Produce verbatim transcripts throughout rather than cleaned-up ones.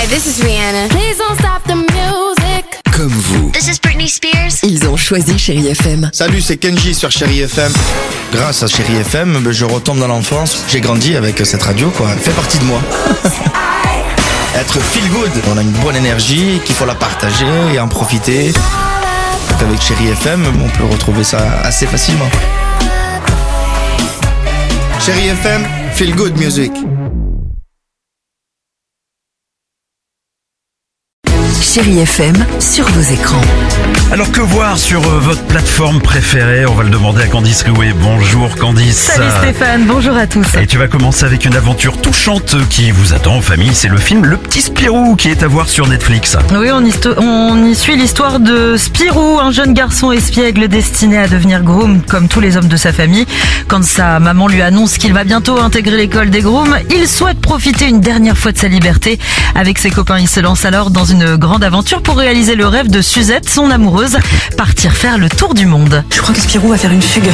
Hi, this is Rihanna. Please don't stop the music. Comme vous. This is Britney Spears. Ils ont choisi Chérie F M. Salut, c'est Kenji sur Chérie F M. Grâce à Chérie F M, je retombe dans l'enfance. J'ai grandi avec cette radio, quoi. Elle fait partie de moi. Être feel good. On a une bonne énergie, qu'il faut la partager et en profiter. Donc avec Chérie F M, on peut retrouver ça assez facilement. Chérie F M, feel good music. Chérie F M sur vos écrans. Alors que voir sur euh, votre plateforme préférée? On va le demander à Candice Rouet. Bonjour Candice. Salut Stéphane, bonjour à tous. Et tu vas commencer avec une aventure touchante qui vous attend en famille. C'est le film Le Petit Spirou qui est à voir sur Netflix. Oui, on y, on y suit l'histoire de Spirou, un jeune garçon espiègle destiné à devenir groom comme tous les hommes de sa famille. Quand sa maman lui annonce qu'il va bientôt intégrer l'école des grooms, il souhaite profiter une dernière fois de sa liberté. Avec ses copains, il se lance alors dans une grande aventure pour réaliser le rêve de Suzette, son amoureuse, partir faire le tour du monde. Je crois que Spirou va faire une fugue.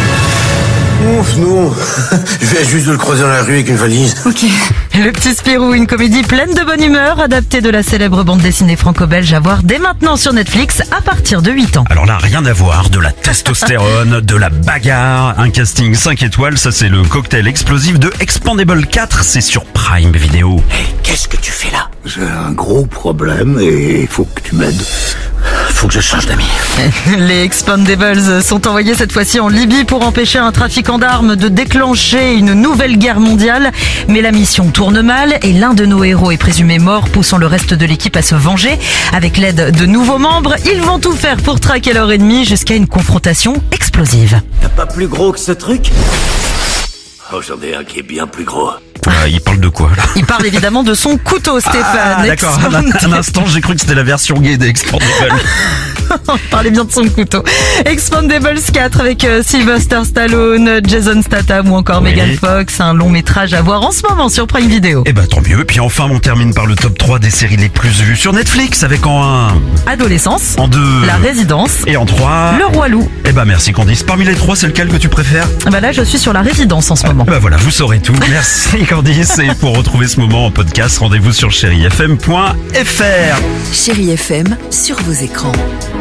Ouf, non. Je viens juste de le croiser dans la rue avec une valise. Ok. Le Petit Spirou, une comédie pleine de bonne humeur, adaptée de la célèbre bande dessinée franco-belge à voir dès maintenant sur Netflix à partir de huit ans. Alors là, rien à voir, de la testostérone, de la bagarre, un casting cinq étoiles, ça c'est le cocktail explosif de Expandables quatre, c'est sur Prime Video. Hey, qu'est-ce que tu fais là? J'ai un gros problème et il faut que tu m'aides. Faut que je change d'amis. Les Expandables sont envoyés cette fois-ci en Libye pour empêcher un trafiquant d'armes de déclencher une nouvelle guerre mondiale. Mais la mission tourne mal et l'un de nos héros est présumé mort, poussant le reste de l'équipe à se venger. Avec l'aide de nouveaux membres, ils vont tout faire pour traquer leur ennemi jusqu'à une confrontation explosive. Y'a pas plus gros que ce truc? Oh, j'en ai un qui est bien plus gros. Ah, il parle de quoi là? Il parle évidemment de son couteau, Stéphane. Ah, d'accord, un, un instant j'ai cru que c'était la version gay des Expandables. Parlez bien de son couteau. Expandables quatre avec euh, Sylvester Stallone, Jason Statham ou encore Oui. Megan Fox. Un long métrage à voir en ce moment sur Prime Video. Eh ben tant mieux. Et puis enfin on termine par le top trois des séries les plus vues sur Netflix avec en un, Adolescence, en deux La Résidence, et en trois. Le Roi Loup. Eh ben merci Candice. Parmi les trois, c'est lequel que tu préfères? Bah là, je suis sur La Résidence en ce moment. Bah voilà, vous saurez tout. Merci Candice. Et pour retrouver ce moment en podcast, rendez-vous sur chérie f m point f r. Chérie F M sur vos écrans.